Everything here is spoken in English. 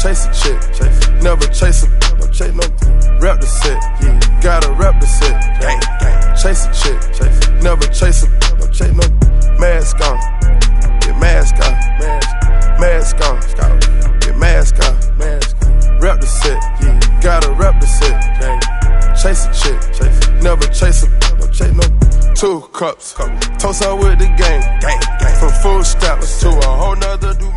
chase a chick, never chase a, no chase no, rep the set, yeah. Gotta rep the set, gang, gang. Chase a chick, never chase a, no chase no, mask on, get mask on, mask on, get mask on, rep the set, yeah. Gotta rep the set, gang. Chase a chick, never chase a, no chase no. 2 cups, toast out with the gang, gang, gang. From food stamps to a whole nother dude.